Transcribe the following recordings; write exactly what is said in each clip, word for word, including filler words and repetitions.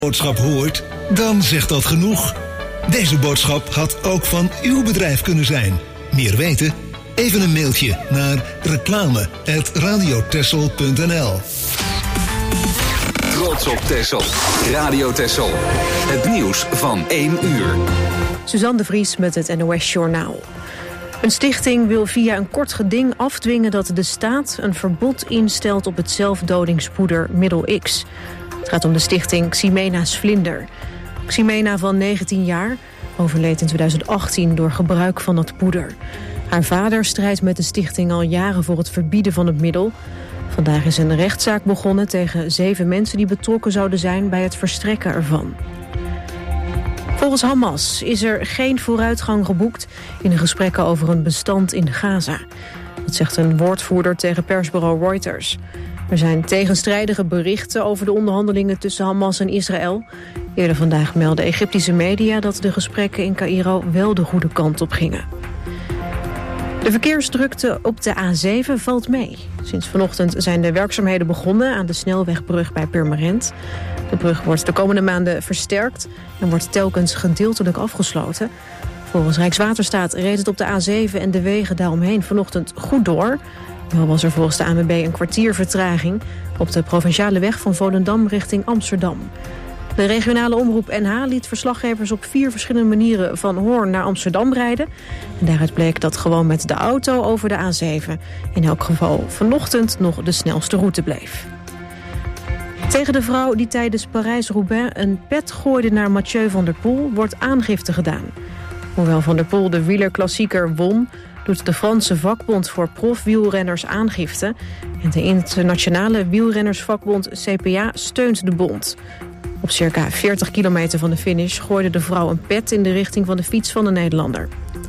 boodschap hoort, dan zegt dat genoeg. Deze boodschap had ook van uw bedrijf kunnen zijn. Meer weten? Even een mailtje naar reclame at radiotessel punt n l. Trots op Texel. Radio Texel. Het nieuws van één uur. Suzanne de Vries met het N O S Journaal. Een stichting wil via een kort geding afdwingen dat de staat een verbod instelt op het zelfdodingspoeder Middel X. Het gaat om de stichting Ximena's Vlinder. Ximena van negentien jaar overleed in twintig achttien door gebruik van dat poeder. Haar vader strijdt met de stichting al jaren voor het verbieden van het middel. Vandaag is een rechtszaak begonnen tegen zeven mensen die betrokken zouden zijn bij het verstrekken ervan. Volgens Hamas is er geen vooruitgang geboekt in de gesprekken over een bestand in Gaza. Dat zegt een woordvoerder tegen persbureau Reuters. Er zijn tegenstrijdige berichten over de onderhandelingen tussen Hamas en Israël. Eerder vandaag meldden Egyptische media dat de gesprekken in Caïro wel de goede kant op gingen. De verkeersdrukte op de A zeven valt mee. Sinds vanochtend zijn de werkzaamheden begonnen aan de snelwegbrug bij Purmerend. De brug wordt de komende maanden versterkt en wordt telkens gedeeltelijk afgesloten. Volgens Rijkswaterstaat reed het op de A zeven en de wegen daaromheen vanochtend goed door. Wel was er volgens de A N W B een kwartier vertraging op de provinciale weg van Volendam richting Amsterdam. De regionale omroep N H liet verslaggevers op vier verschillende manieren van Hoorn naar Amsterdam rijden. En daaruit bleek dat gewoon met de auto over de A zeven in elk geval vanochtend nog de snelste route bleef. Tegen de vrouw die tijdens Parijs-Roubaix een pet gooide naar Mathieu van der Poel wordt aangifte gedaan. Hoewel Van der Poel de wielerklassieker won, doet de Franse vakbond voor profwielrenners aangifte. En de internationale wielrennersvakbond C P A steunt de bond. Op circa veertig kilometer van de finish gooide de vrouw een pet in de richting van de fiets van de Nederlander.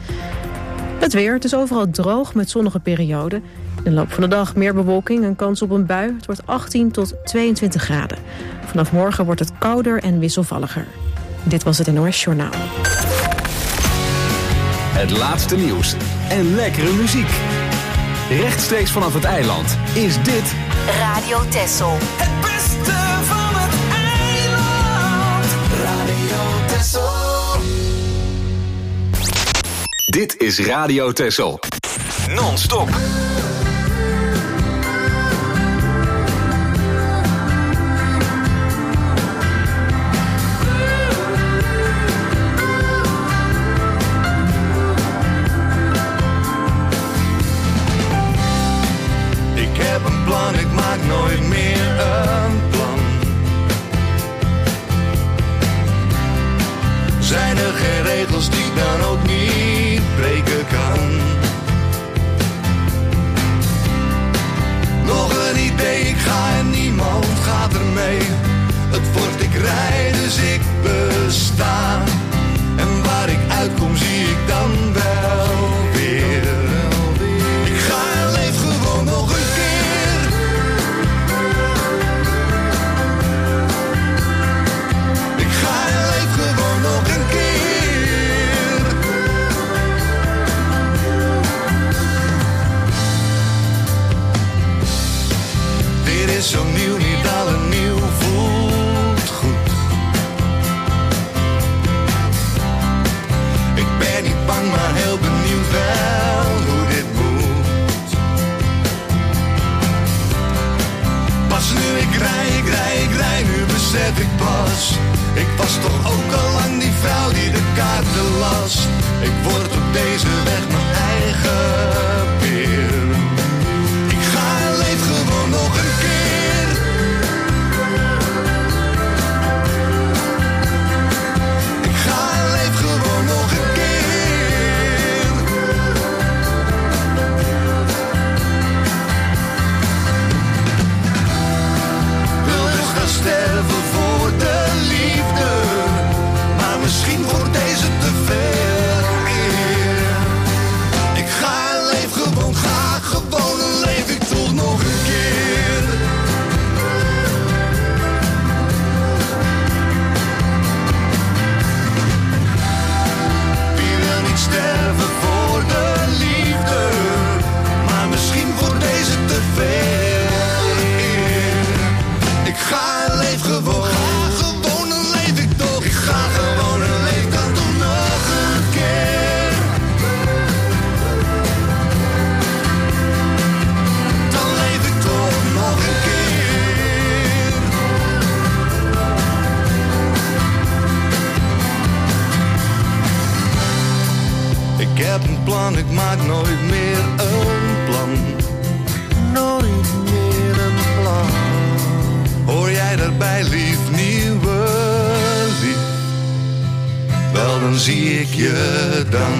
Het weer, het is overal droog met zonnige perioden. In de loop van de dag meer bewolking en kans op een bui. Het wordt achttien tot tweeëntwintig graden. Vanaf morgen wordt het kouder en wisselvalliger. Dit was het N O S Journaal. Het laatste nieuws en lekkere muziek. Rechtstreeks vanaf het eiland is dit Radio Texel. Het beste van het eiland. Radio Texel. Dit is Radio Texel. Non-stop. Ik maak nooit meer een plan. Zijn er geen regels die ik dan ook niet breken kan? Nog een idee, ik ga en niemand gaat ermee. Het wordt ik rij, dus ik besta. En waar ik uitkom zie ik dan wel weer. Ik ga en leef gewoon nog een keer. Zo nieuw, niet alle nieuw voelt goed. Ik ben niet bang, maar heel benieuwd wel hoe dit moet. Pas nu ik rij, ik rij, ik rij, nu besef ik pas. Ik was toch ook al lang die vrouw die de kaarten las. Ik word op deze weg mijn eigen peer. Ik ga en leef gewoon nog een keer. Sterven voor de liefde, maar misschien wordt deze te veel. plan, ik maak nooit meer een plan. Nooit meer een plan. Hoor jij daarbij, lief, nieuwe lief? Wel, dan zie ik je dan.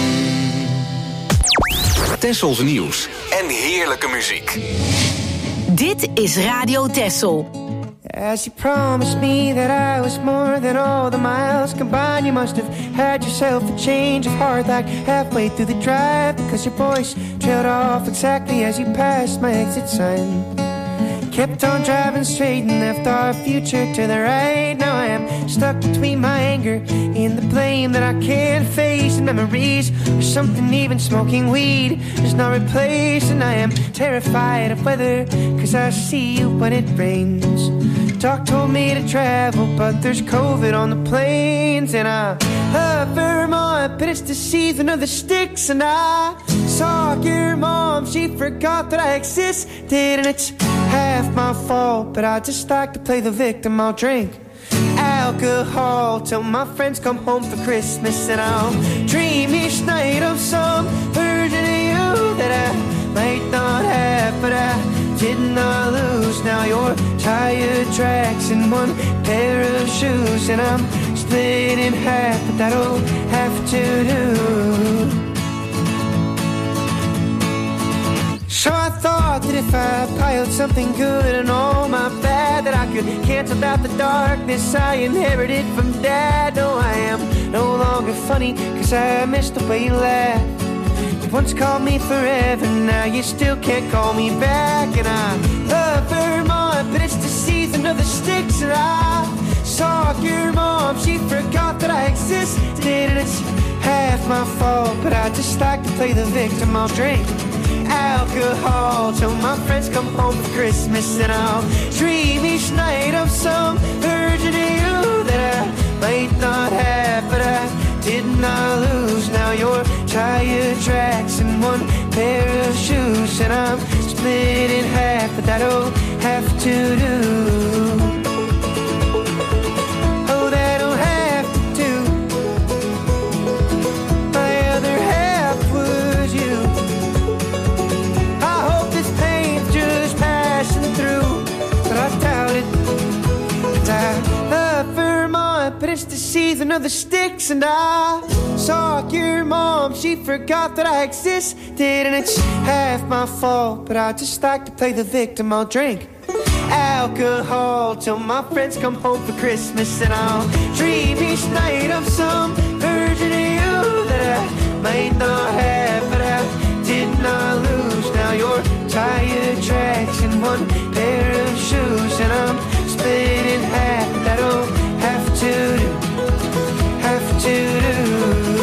Tessels nieuws en heerlijke muziek. Dit is Radio Tessel. As you promised me that I was more than all the miles combined, you must have had yourself a change of heart like halfway through the drive, because your voice trailed off exactly as you passed my exit sign. Kept on driving straight and left our future to the right. Now I am stuck between my anger and the blame that I can't face, and memories or something even smoking weed does not replace. And I am terrified of weather, cause I see you when it rains. Doc told me to travel, but there's COVID on the planes. And I love Vermont, but it's the season of the sticks. And I saw your mom, she forgot that I existed. And it's half my fault, but I just like to play the victim. I'll drink alcohol till my friends come home for Christmas. And I'll dream each night of some version of you that I might not have, but I did not lose. Now your tire tracks in one pair of shoes, and I'm split in half, but that'll have to do. So I thought that if I piled something good and all my bad, that I could cancel out the darkness I inherited from Dad. No, I am no longer funny, cause I missed the way you laughed. You once called me forever, now you still can't call me back. And I love Vermont, but it's the season of the sticks. And I saw your mom, she forgot that I existed. And it's half my fault, but I just like to play the victim. I'll drink alcohol till my friends come home for Christmas. And I'll dream each night of some version of you that I might not have, but I did not lose. Now your tire tracks in one pair of shoes, and I'm split in half, but that'll have to do. Oh, that'll have to do. My other half was you. I hope this pain's just passing through, but I doubt it. And I love Vermont, but it's the season of the sticks. And I saw your mom, she forgot that I existed. And it's half my fault, but I just like to play the victim. I'll drink alcohol till my friends come home for Christmas. And I'll dream each night of some version of you that I might not have, but I did not lose. Now your tire tracks in one pair of shoes, and I'm split in half. That'll have to do, have to do.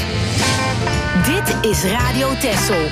Dit is Radio Texel.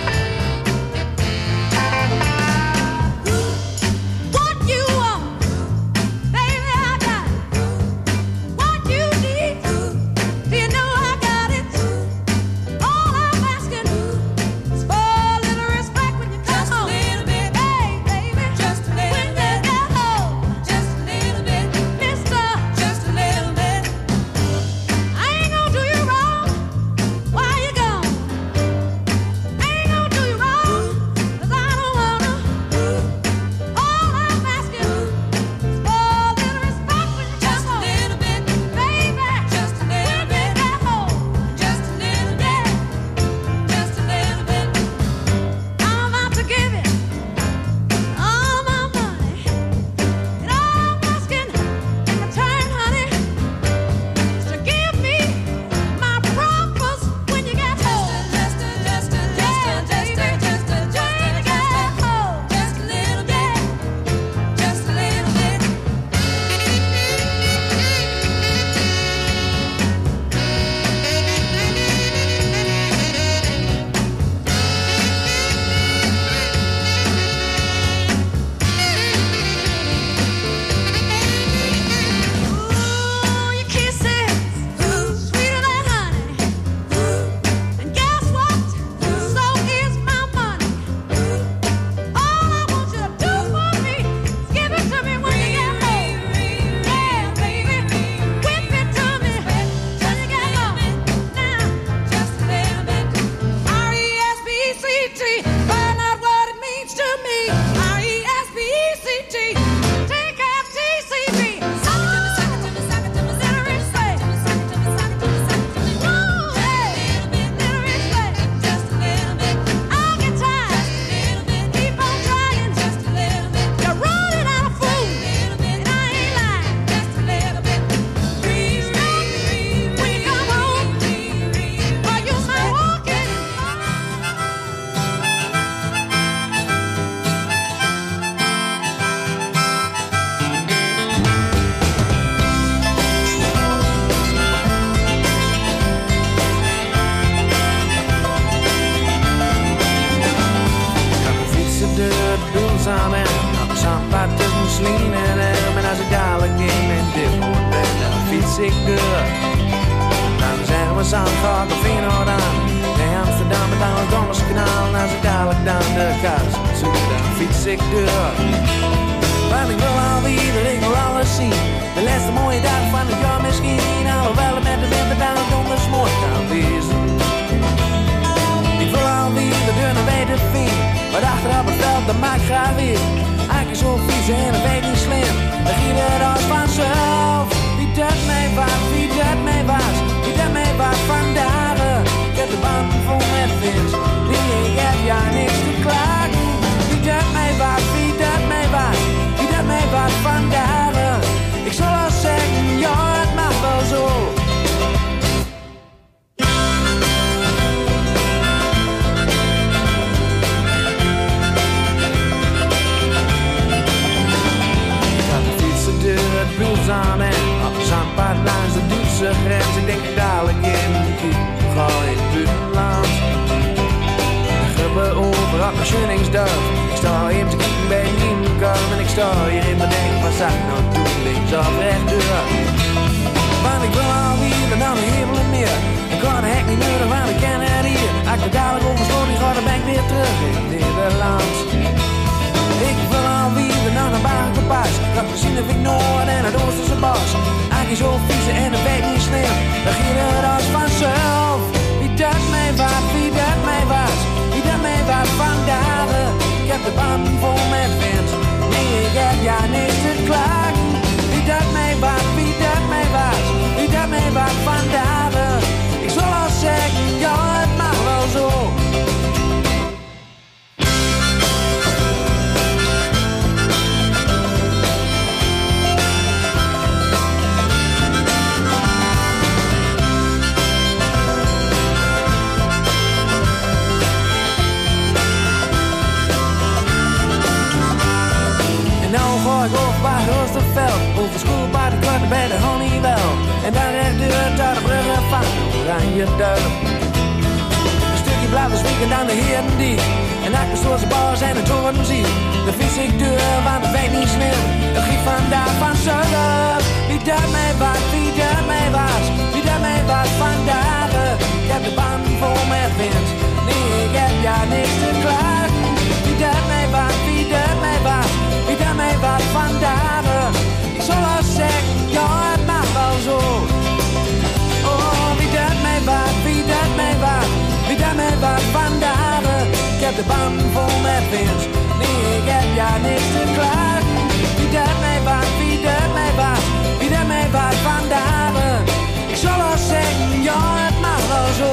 Over school bij de korte bij de Honeywell. En daar recht deur daar de bruggen van. aan je deur. Een stukje bladders wieken aan de heren die. En ik bestoor zijn bars en het horen zie. De vis ik deur, want het weet niet snel. Het giet vandaag van zullen. Wie dat mij was, wie dat mij was. Wie dat mij was vandaag. Ik heb de band vol met wind. Nee, ik heb ja niks te klaar. Wie dat mij was, wie dat mij was. Wie dat mij was vandaag. Ik zal al zeggen, ja het mag wel zo. Oh, wie dat mij was, wie dat mij was. Wie dat mij was vandaag. Ik heb de band vol met wind. Nee, ik heb ja niks te klaar. Wie dat mij was, wie dat mij was. Wie dat mij was vandaag. Ik zal al zeggen, ja het mag wel zo.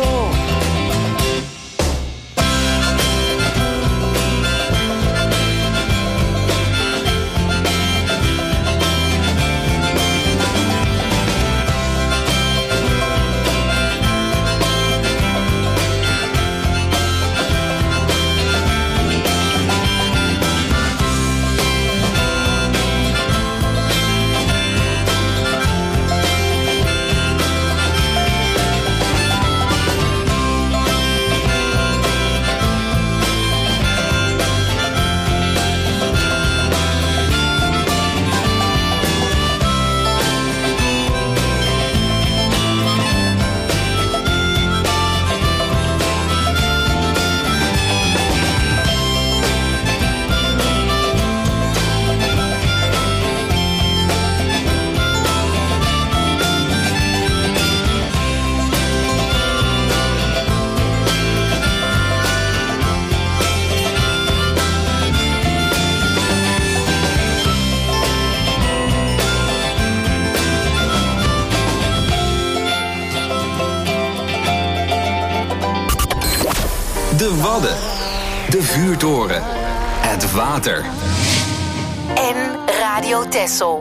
De Wadden, de vuurtoren, het water. En Radio Texel.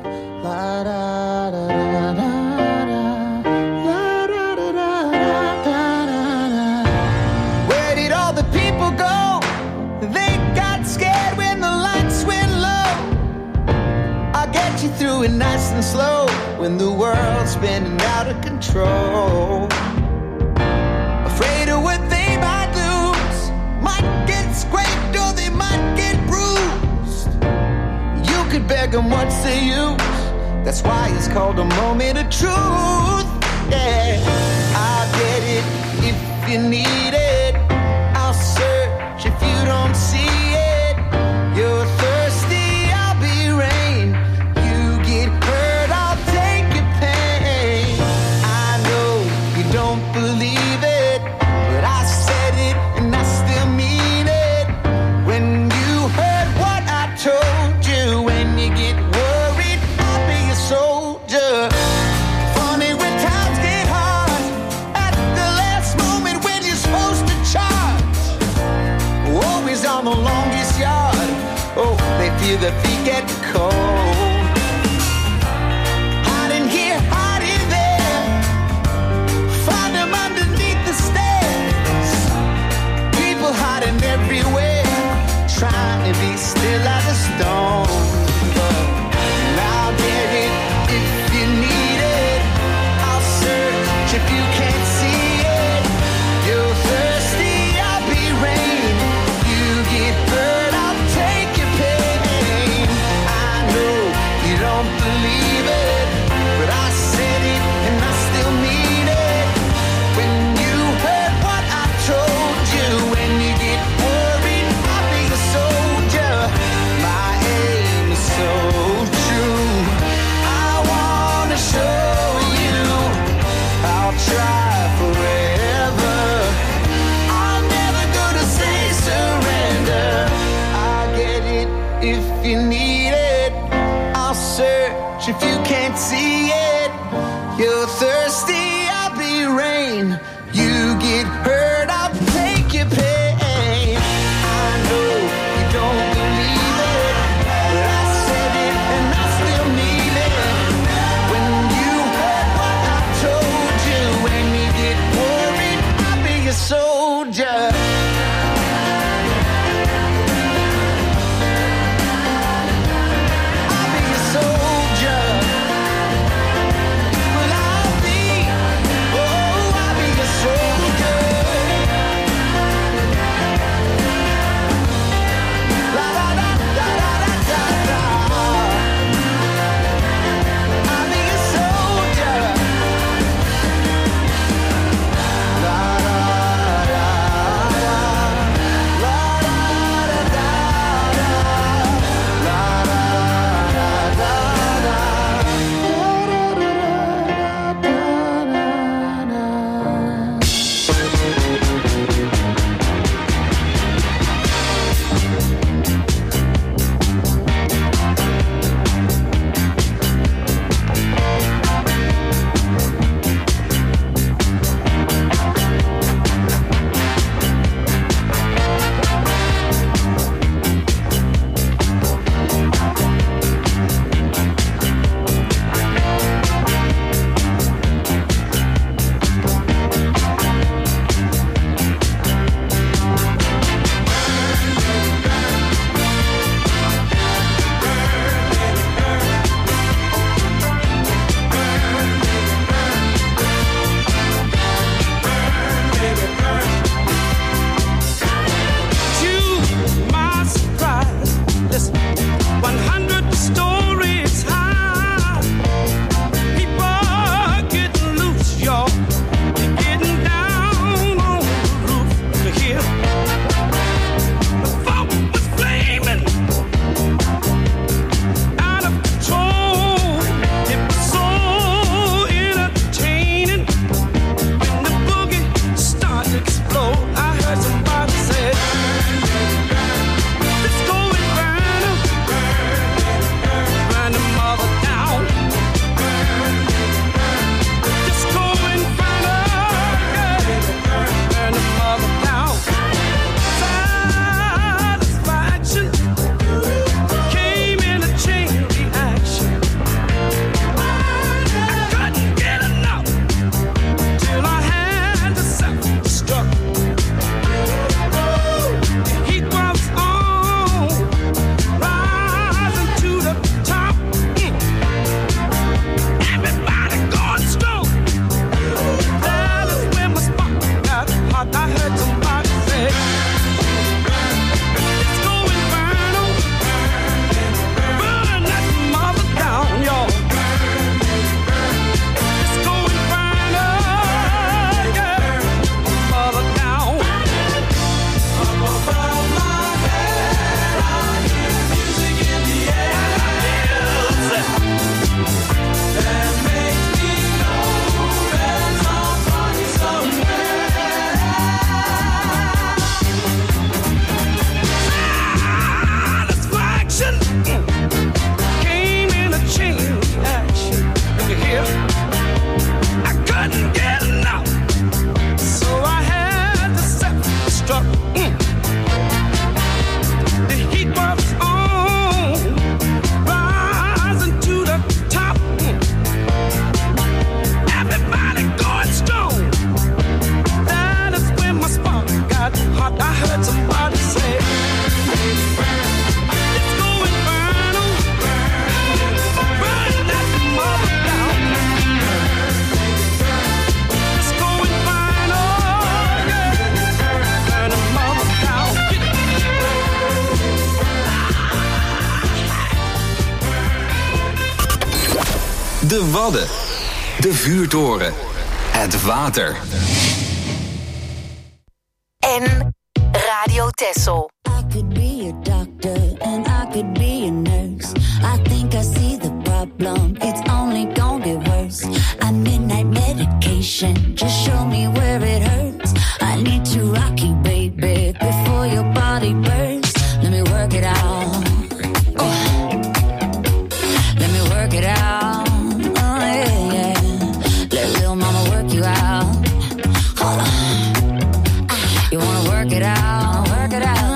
Where did all the people go? They got scared when the lights went low. I'll get you through it nice and slow when the world's spinning out of control. Afraid of what they might lose, might get scraped or they might get bruised. You could beg them, what's the use? That's why it's called a moment of truth. Yeah, I'll get it if you need it. I'll search if you don't see it. You're thirsty, I'll be rain. You get hurt, I'll take your pain. I know you don't believe it, but I said it and I still mean it. When you heard what I told you, when you get worried, I'll be a soldier. Funny when times get hard, at the last moment when you're supposed to charge. Always on the longest yard, oh, they feel their feet get cold. Hiding here, hiding there, find them underneath the stairs. People hiding everywhere, trying to be still as a stone. And I'll get it if you need it. I'll search if you can't see it. You're thirsty, I'll be rain. You get hurt, I'll take your pain. I know you don't believe it, but I said it and I still mean it. When you heard what I told you, when you get worried, I'll be a soldier. My aim is so true. I wanna show you I'll try forever. I'm never gonna say surrender. I'll get it if you need it. I'll search if you can't see it. You're thirsty, I'll be rain. You get hurt, I'll take your pain. I know you don't believe it, but I said it and I still mean it. When you heard what I told you, when you get worried, I'll be a soldier. I'll be a soldier. Well, I'll be, oh, I'll be a De Wadden. De vuurtoren. Het water. En Radio Texel. I could be a doctor and I could be a nurse. I think I see the problem, it's only gonna get worse. I midnight medication, just show me where it hurts. I need to rock you, baby, before your body burns. Let me work it out. Oh. Let me work it out. Oh, yeah, yeah. Let little mama work you out. Hold on. You wanna work it out? Work it out.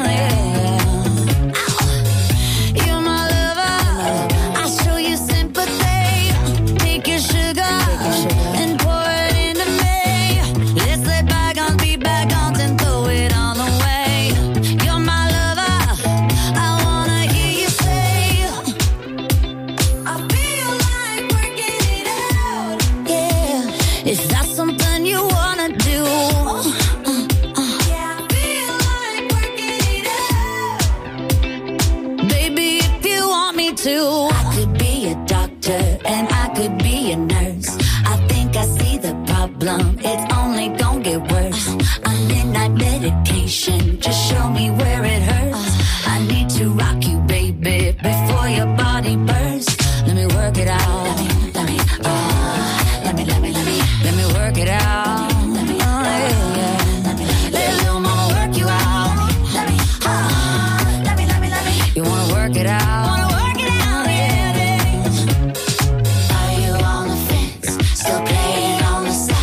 It's only gonna get worse. I'm midnight medication, just show me where it hurts. I need to rock you, baby, before your body bursts. Let me work it out. Let me, let me, uh, let me, let me, let me, let me work it out. Let me, oh, yeah, yeah. Let me, let little mama work you out. Let me, uh, let me, let me, let me. You wanna work it out? Wanna work it out, yeah, yeah. Are you on the fence? Still playing on the side?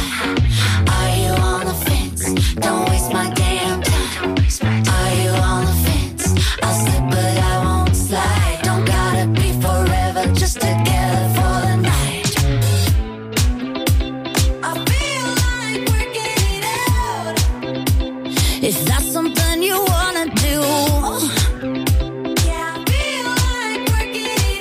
Don't waste my damn time. Are you on the fence? I'll slip but I won't slide. Don't gotta be forever, just together for the night. I feel like working it out. Is that something you wanna do? Yeah, I feel like working it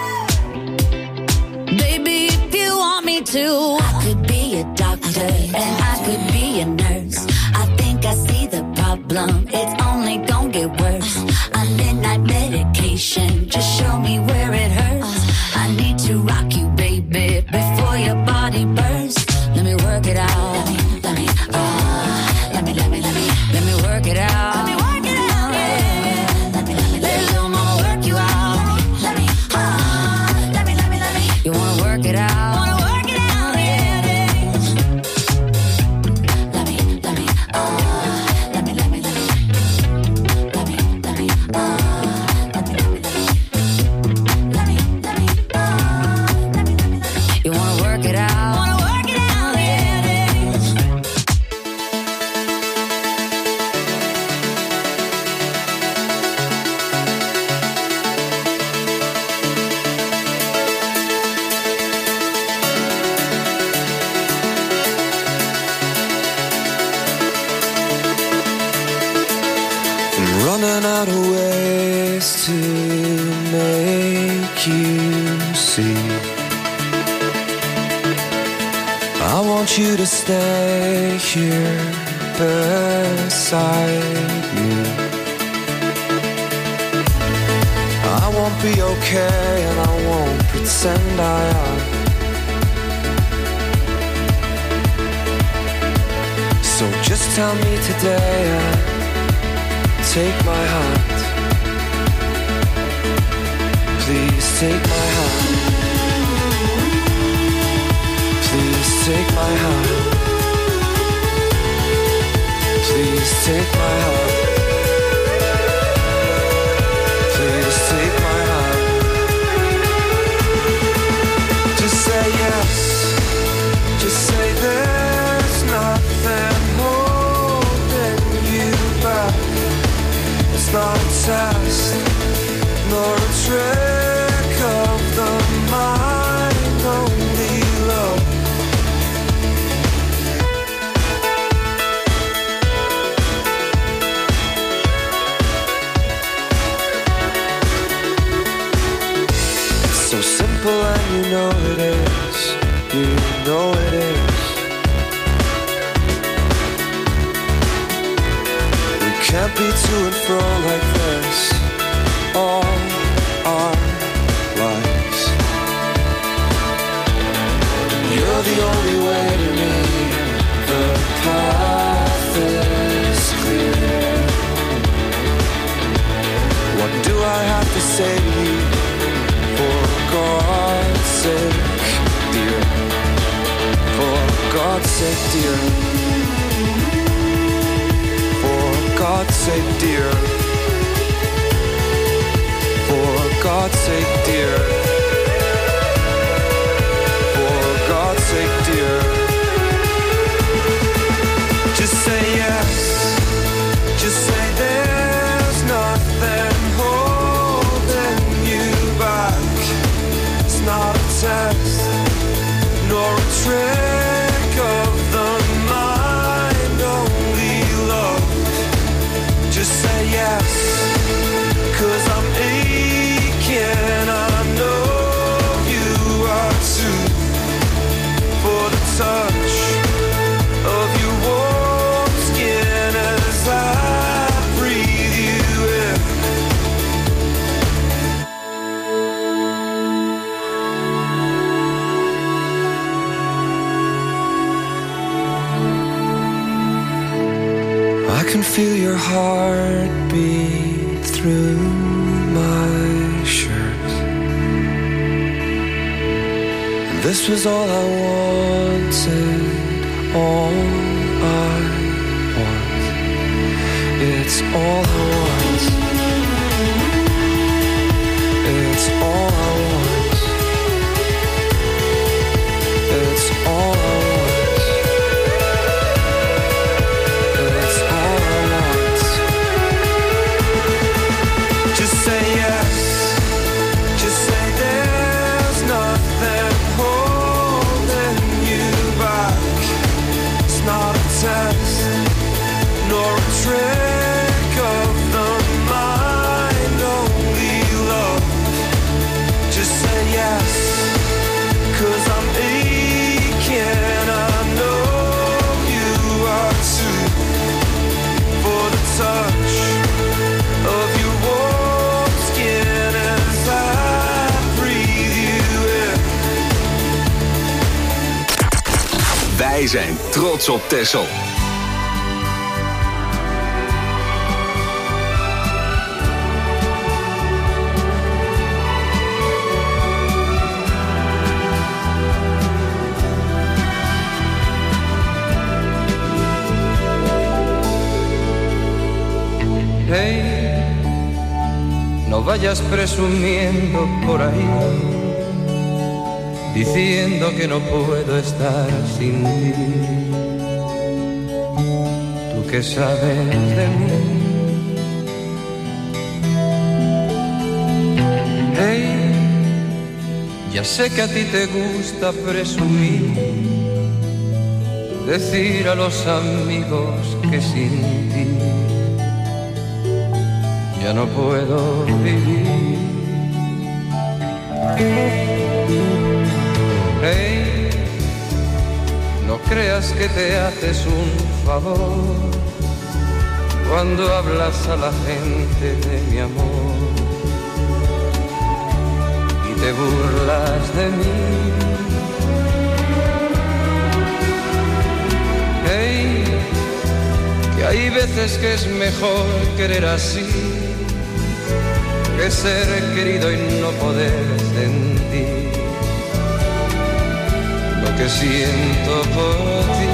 out. Baby, if you want me to, I could be a doctor and I could be a nurse. I see the problem, it's only gonna get worse. I'm midnight medication, just show me where it hurts. I need to rock you, baby, before your body bursts. Let me work it out. Let me, let me, uh, let me, let me, let me, let me work it out. Let me work it out, yeah. Let me, let me, let little mama work you out. Let me, uh, let me, let me, let me. You wanna work it out? Wanna work it out, yeah, yeah. Let me, let me, uh. Running out of ways to make you see. I want you to stay here beside me. I won't be okay and I won't pretend I am. So just tell me today and take my hand. Please take my hand. Please take my hand. Please take my hand. Please take my hand. Just say yes. Just say there's nothing holding you back. It's not a test, nor a trick of the mind, only love. It's so simple and you know it is, you know it is. Can't be to and fro like this all our lives. dear. For God's sake, dear. For God's sake, dear. For God's sake, dear. Just say yes. Just say there's nothing holding you back. It's not a test, nor a trick of the mind, only love. Just say yes, 'cause I'm aching, I know you are too. For the touch of your warm skin as I breathe you in. I can feel your heartbeat through my shirt. And this was all I wanted, all I want. It's all I want. It's all I want. It's all I want. It's all I want. Just say yes. Just say there's nothing holding you back. It's not a test, nor a trick of the mind, only love. Just say yes, 'cause I'm aching, I know you are too. For the touch of your warm skin as I breathe you in. Wij zijn trots op Texel. Hey, no vayas presumiendo por ahí, diciendo que no puedo estar sin ti. Tú que sabes de mí. Hey, ya sé que a ti te gusta presumir, decir a los amigos que sin ti ya no puedo vivir. Hey, no creas que te haces un favor cuando hablas a la gente de mi amor y te burlas de mí. Hey, que hay veces que es mejor querer así que ser querido y no poder sentir lo que siento por ti.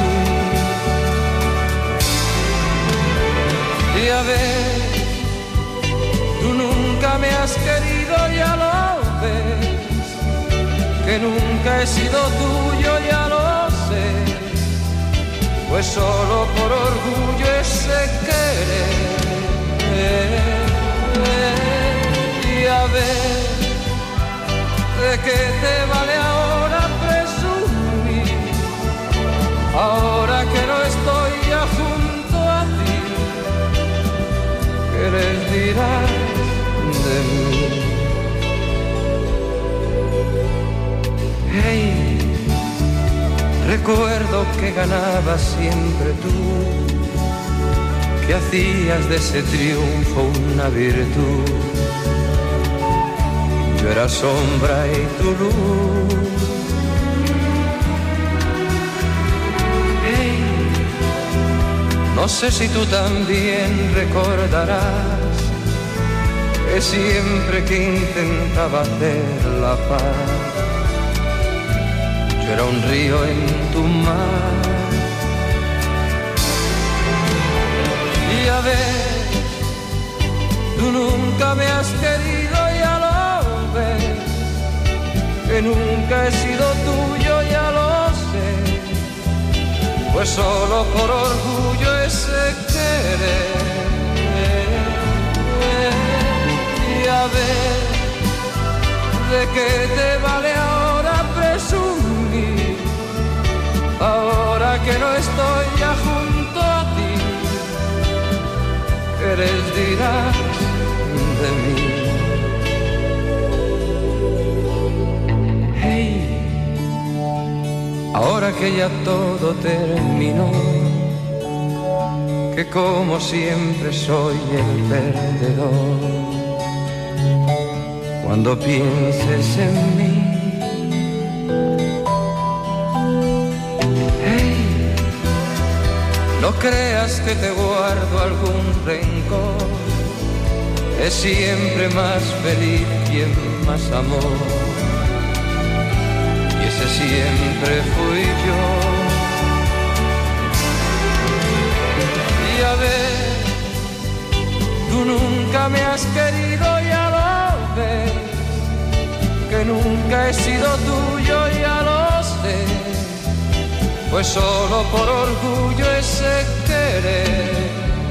Y a ver, tú nunca me has querido, ya lo ves, que nunca he sido tuyo, ya lo sé, pues solo por orgullo ese querer. Y a ver, ¿de qué te vale ahora presumir? Ahora que no estoy ya junto a ti, ¿qué les dirás de mí? Hey, recuerdo que ganabas siempre tú, que hacías de ese triunfo una virtud. Yo era sombra y tu luz. Hey, no sé si tú también recordarás que siempre que intentaba hacer la paz, yo era un río en tu mar. nunca me has querido, ya lo ves, que nunca he sido tuyo, ya lo sé, pues solo por orgullo ese querer. Ya ves, ¿de qué te vale ahora presumir? Ahora que no estoy ya junto a ti, ¿qué les dirás de mí? Hey, ahora que ya todo terminó, que como siempre soy el perdedor, cuando pienses en mí, hey, no creas que te guardo algún rencor, es siempre más feliz quien más amó, y ese siempre fui yo. Ya ves, tú nunca me has querido, ya lo ves, que nunca he sido tuyo, ya lo sé, pues solo por orgullo ese querer.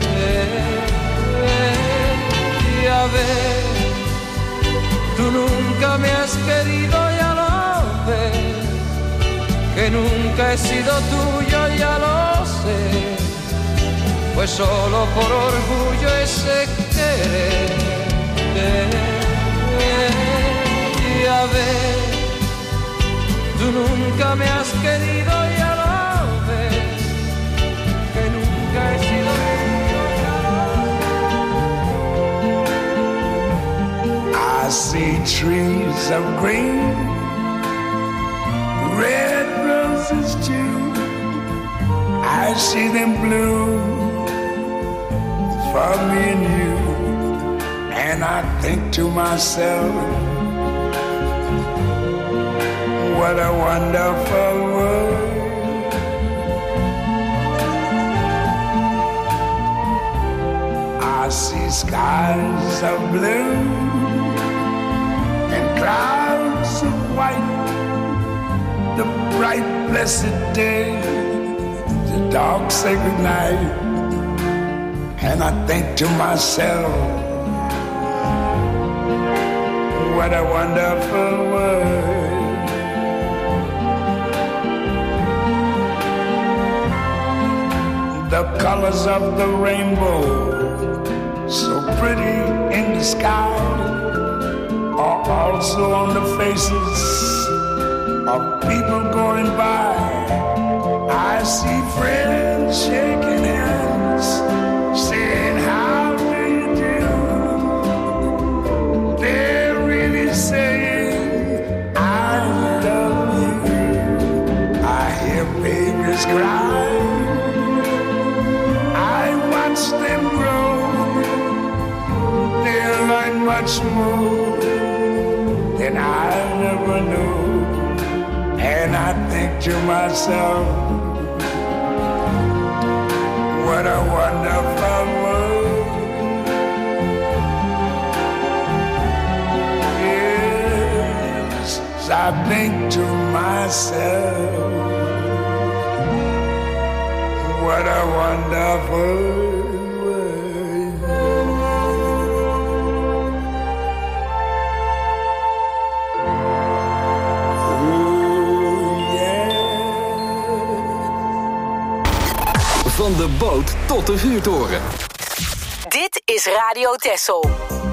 Ya ves, tú nunca me has querido, ya lo ves, que nunca he sido tuyo, ya lo sé, pues solo por orgullo ese querer. Ya ves, tú nunca me has querido, ya lo ves, que nunca he sido tuyo, ya lo sé. I see trees of green, red roses too, I see them bloom for me and you, and I think to myself, what a wonderful world. I see skies of blue and clouds of white, the bright blessed day, the dark sacred night, and I think to myself, what a wonderful world. The colors of the rainbow, so pretty in the sky, are also on the faces of people going by. I see friends shaking hands, saying, how do you do? They're really saying, I love you. I hear babies cry, watch them grow, they'll learn much more than I never knew. And I think to myself, what a wonderful world. Yes, I think to myself, what a wonderful world. Van de boot tot de vuurtoren. Dit is Radio Texel.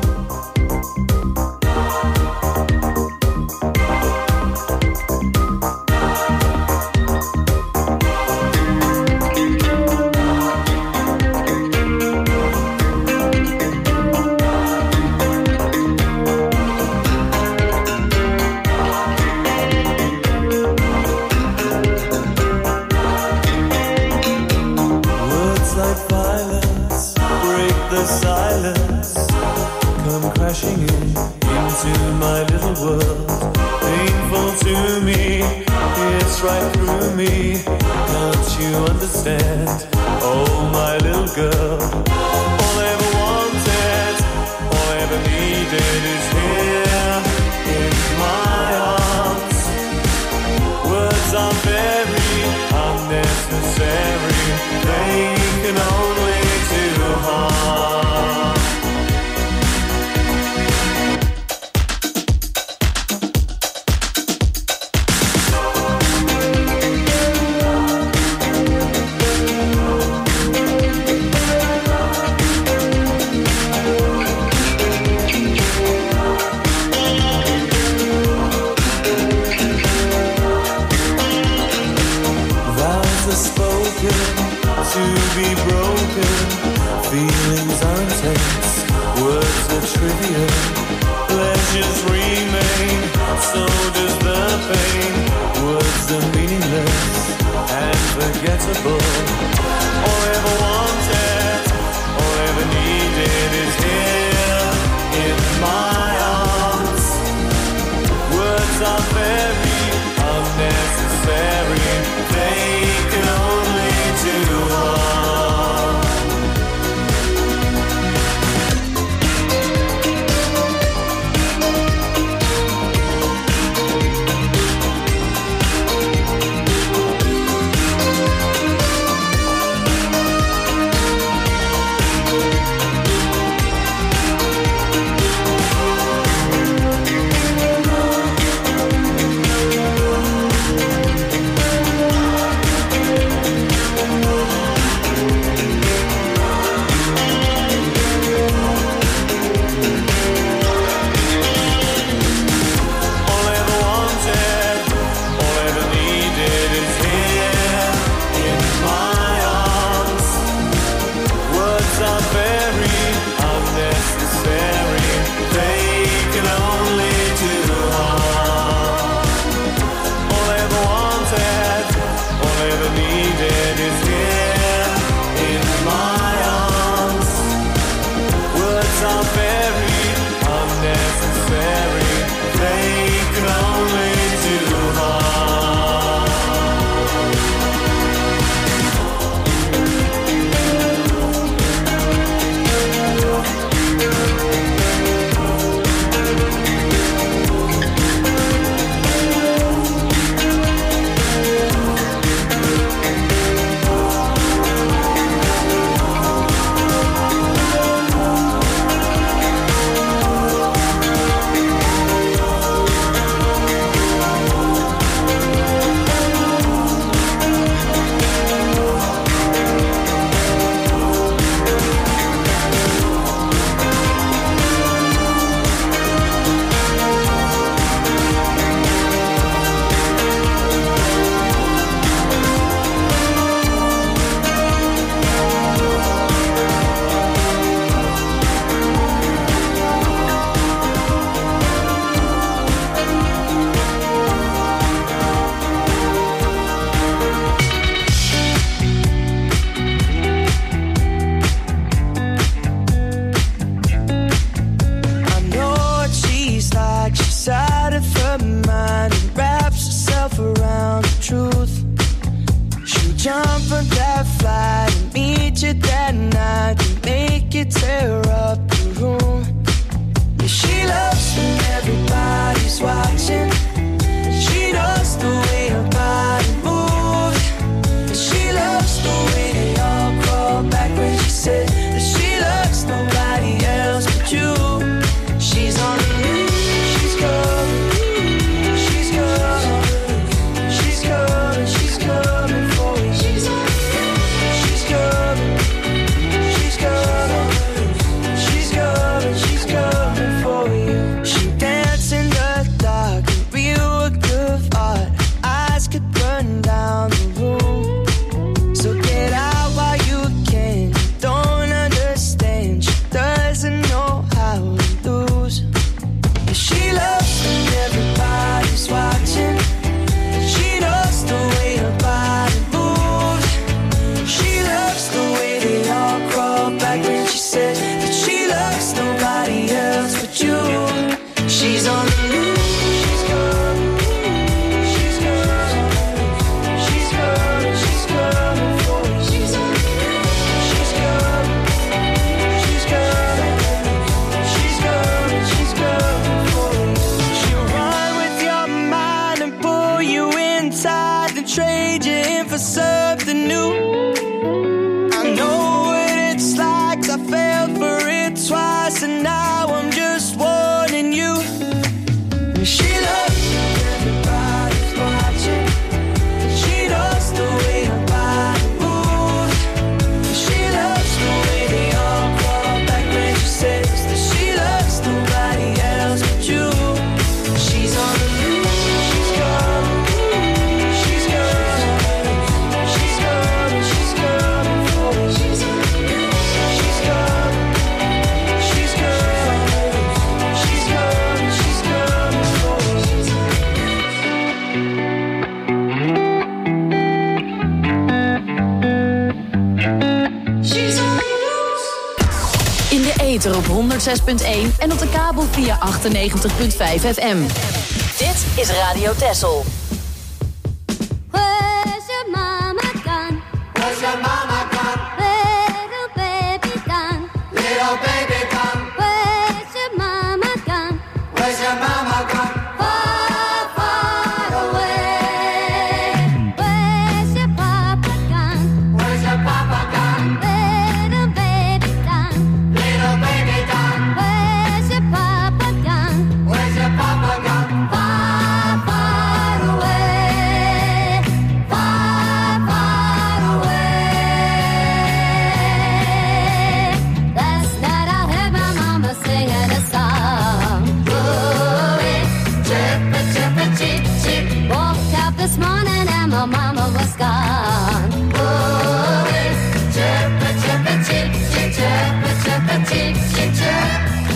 Crashing in into my little world, painful to me, it's right through me. Can't you understand? Oh, my little girl, all I ever wanted, all I ever Feelings are intense, words are trivial, pleasures remain, so does the pain. Words are meaningless and forgettable. All I ever wanted, all I ever needed is here in my arms. Words are very unnecessary, they can only do harm. In de ether op honderd zes punt één en op de kabel via achtennegentig komma vijf F M. Dit is Radio Texel. Where's your mama gone? Where's your mama gone? Little baby gone. Little baby gone. Where's your mama gone? Where's your mama gone? Far, far away. Where's your papa gone? Where's your papa gone? Little baby gone. Little baby gone. Where's your papa gone? Where's your papa gone? Far, far away. Far, far away. Last night I heard my mama singing a song. Ooh-wee, chirpa, chirpa, cheep, cheep. Woke up this morning and my mama was gone. Ooh-wee, chirpa, chirpa, cheep, cheep, chirpa, chirpa, cheep, cheep, chirp.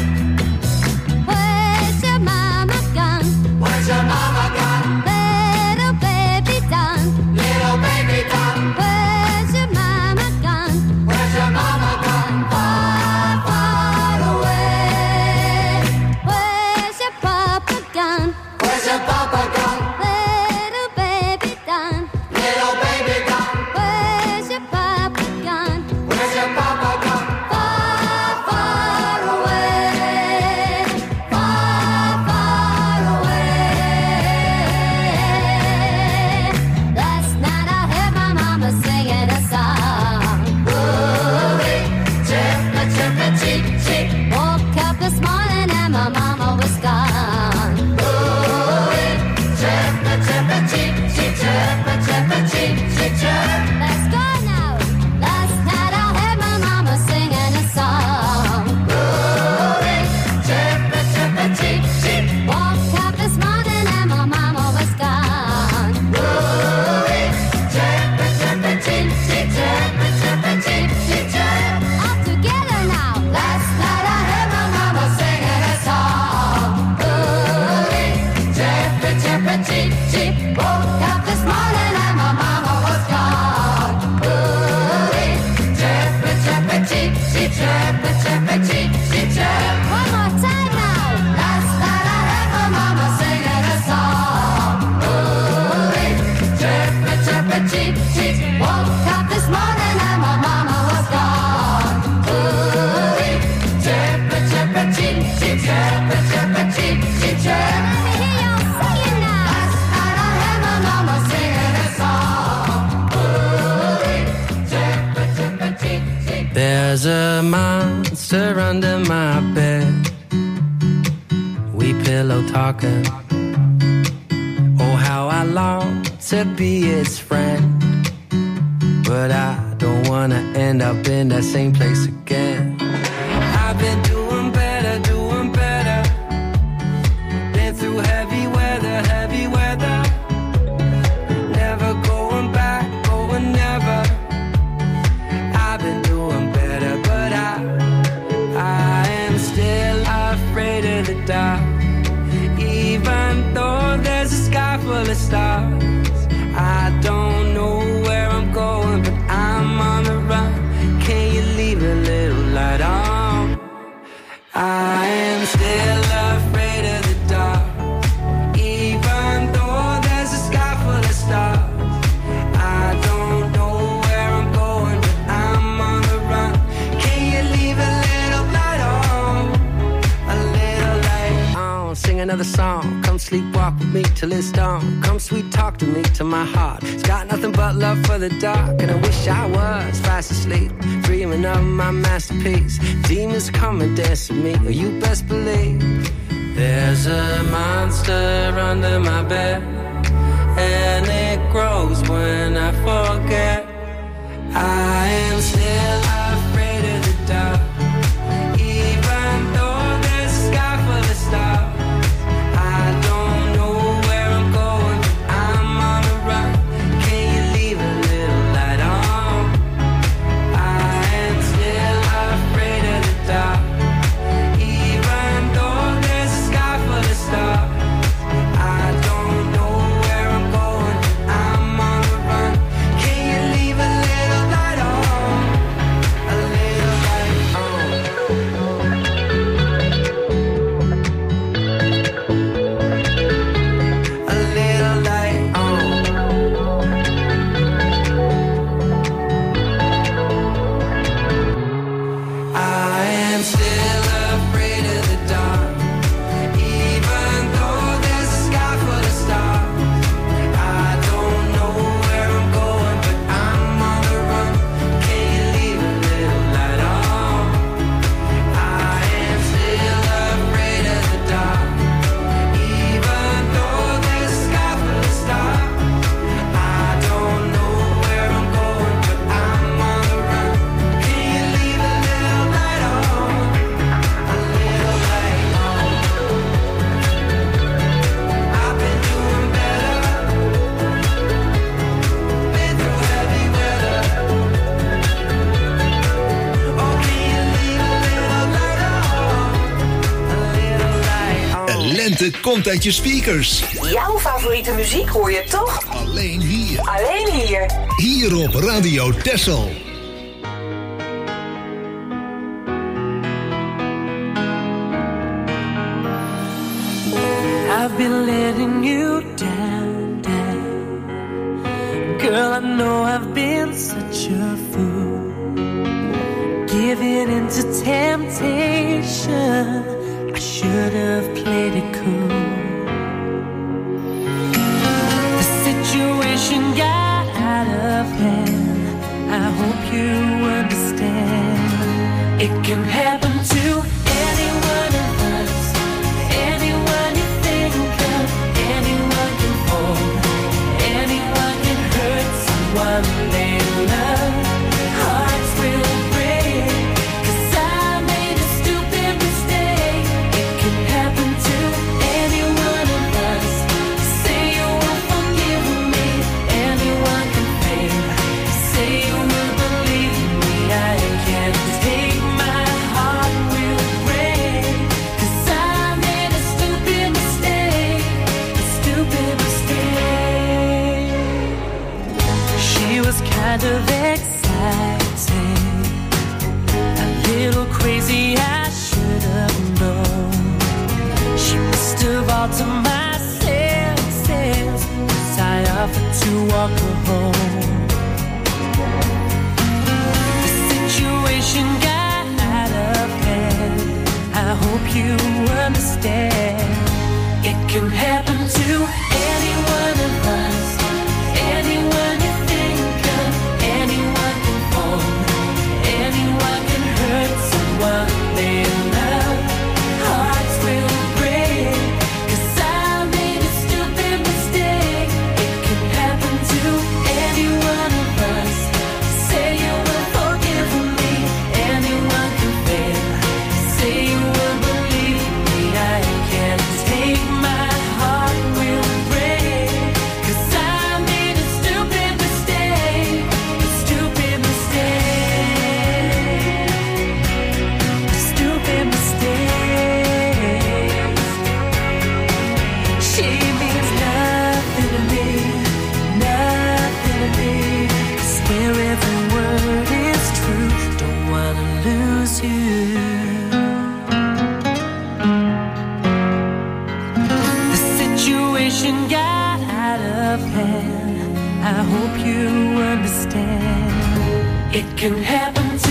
Where's your mama gone? Where's your mama gone? Little baby done. Little baby gone. Where's your mama gone? Where's your mama gone? Far, far away. Where's your papa gone? Where's your papa gone? Little baby done. Little baby gone. Where's your papa gone? Where's your papa gone? Far, far away. Far, far away. Last night I heard my mama singing a song. Ooh-wee, chirpa, chirpa, cheep, cheep. Woke up this morning and my mama was gone. Ooh-wee, chirpa, chirpa, cheep, cheep, chirpa, chirpa, cheep, cheep, chirp. Let's go now. Last night I heard my mama singing a song. Ooh-wee, chirpa, chirpa, cheep, cheep. Woke up this morning and my mama was gone. Ooh-wee, chirpa, chirpa, cheep, cheep, chirpa, chirpa, cheep, cheep, chirp. All together now. Last night I heard my mama singing a song. Ooh-wee, chirpa, chirpa, cheep, cheep. Woke up this morning and my mama was gone. Ooh-wee, chirpa, chirpa, cheep, cheep, chirpa, chirpa, cheep, cheep, chirp. One more time now. Last night I heard my mama singing a song. Ooh-wee, chirpa, chirpa, cheep, cheep. Woke up this morning and my mama was gone. Ooh-wee, chirpa, chirpa, cheep, cheep, chirpa, chirpa, cheep, cheep, chirp. Let me hear y'all singing now. Last night I heard my mama singing a song. Ooh-wee, chirpa, chirpa, cheep, cheep. There's a monster under my bed. We pillow talking. Oh, how I long to be its friend. But I don't wanna end up in that same place again. I've been doing better, doing better. Been through heavy weather, heavy weather. Never going back, going never. I've been doing better, but I, I am still afraid of the dark. Even though there's a sky full of stars, I don't know where I'm going, but I'm on the run. Can you leave a little light on? I am still afraid of the dark. Even though there's a sky full of stars, I don't know where I'm going, but I'm on the run. Can you leave a little light on? A little light on. Sing another song. Come sleepwalk with me till it's dawn. Come sweet talk to me till my heart. It's got nothing but love for the dark. And I wish I was fast asleep, dreaming of my masterpiece. Demons come and dance with me, oh, you best believe. There's a monster under my bed, and it grows when I forget. I am still afraid of the dark. Even though there's a sky full of stars, I don't know where I'm going, but I'm on the run. Can you leave a little light on? I am still afraid of the dark. Even though there's a sky full of stars, I don't know where I'm going, but I'm on the run. Can you leave a little light on? komt uit je speakers. Jouw favoriete muziek hoor je toch? Alleen hier. Alleen hier. Hier op Radio Texel. I've been letting you down, down. Girl, I know I've been such a fool, giving into temptation. I should have played it cool. The situation got out of hand. I hope you understand. It can happen to anyone of us, anyone you think of, anyone can fall, anyone can hurt someone they love. Hearts will break, 'cause I made a stupid mistake. It can happen to any one of us. Say you won't forgive me, anyone can fail. Say you will believe me, I can't take my heart will break, 'cause I made a stupid mistake, a stupid mistake. She was kind of exciting, a little crazy, I should have known. She must have altered my senses, 'cause I offered to walk her home. The situation got out of hand. I hope you understand. It can happen to any one of us, anyone you think of, anyone can fall, anyone can hurt someone they love. Hearts will break, 'cause I made a stupid mistake. It can happen to any one of us. Say you will forgive me, anyone can fail. Say you will believe me, I can't take my heart will break, 'cause I made a stupid mistake, a stupid mistake, a stupid mistake. She means nothing to me, nothing to me. Swear every word is true, don't wanna lose you. The situation got out of hand. I hope you understand. It can happen to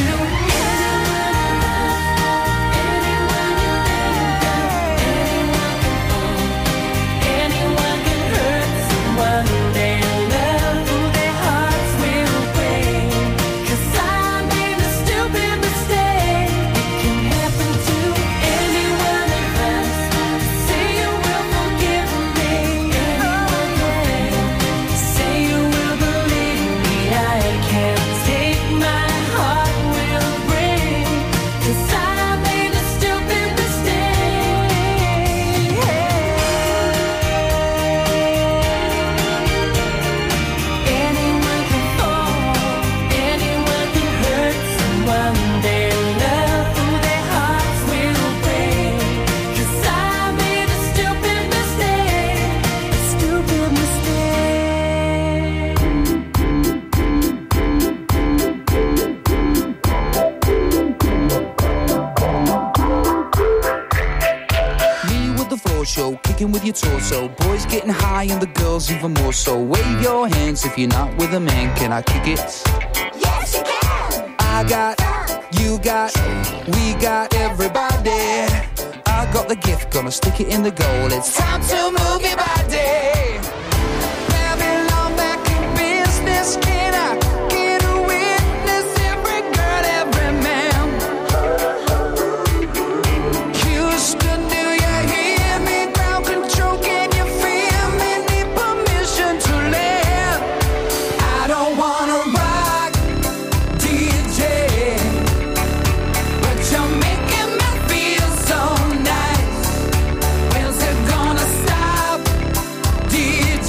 anyone can hurt someone they love. Their hearts will break, 'cause I made a stupid mistake. It can happen to any one of us. Say you will forgive me, anyone can fail. Say you will believe me, I can't take my heart will break, 'cause I made a stupid mistake. Anyone can fall, anyone can hurt someone they love. Their hearts will break, 'cause I made a stupid mistake, a stupid mistake. Me with the floor show, kicking with your torso. Boys getting high and the girls even more so. Wave your hands if you're not with a man. Can I kick it? Yes, you can. I got, you got, we got everybody. I got the gift, gonna stick it in the goal. It's time to move your body. Babylon back in business. Can I get a witness? Every girl, every man. Houston, do you hear me? Ground control, can you feel me? Need permission to land. I don't wanna rock, D J, but you're making me feel so nice. When's it gonna stop, D J?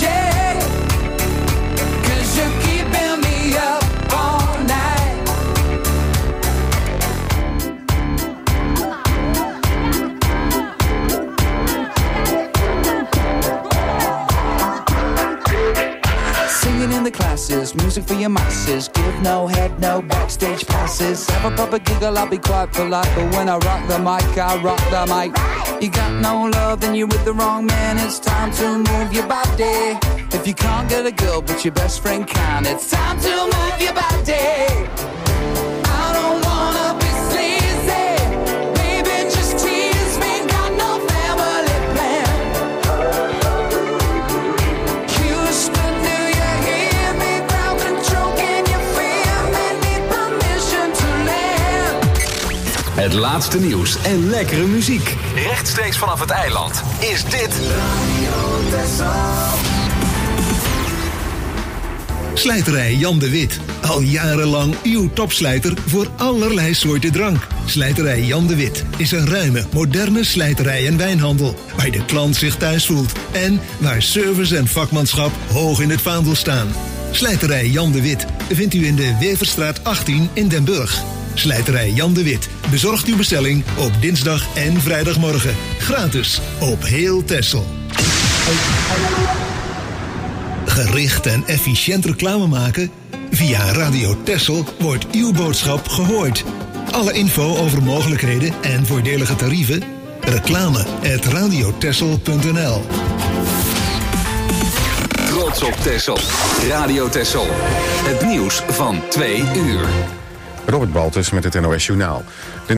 It's music for your masses. Give no head, no backstage passes. Have a proper giggle, I'll be quite polite. But when I rock the mic, I rock the mic. You got no love, then you're with the wrong man. It's time to move your body. If you can't get a girl, but your best friend can, it's time to move your body. I don't wanna be sleazy. Baby, just tease me. Got no family plan. Houston, do you hear me? Ground control, can you feel me? Need permission to land. Het laatste nieuws en lekkere muziek. Rechtstreeks vanaf het eiland is dit Radio Texel. Slijterij Jan de Wit. Al jarenlang uw topslijter voor allerlei soorten drank. Slijterij Jan de Wit is een ruime, moderne slijterij en wijnhandel. Waar de klant zich thuis voelt. En waar service en vakmanschap hoog in het vaandel staan. Slijterij Jan de Wit vindt u in de Weverstraat achttien in Den Burg. Slijterij Jan de Wit bezorgt uw bestelling op dinsdag en vrijdagmorgen. Gratis op heel Texel. Gericht en efficiënt reclame maken? Via Radio Texel wordt uw boodschap gehoord. Alle info over mogelijkheden en voordelige tarieven? Reclame at radiotexel punt n l. Trots op Texel. Radio Texel. Het nieuws van twee uur. Robert Baltus met het N O S Journaal. De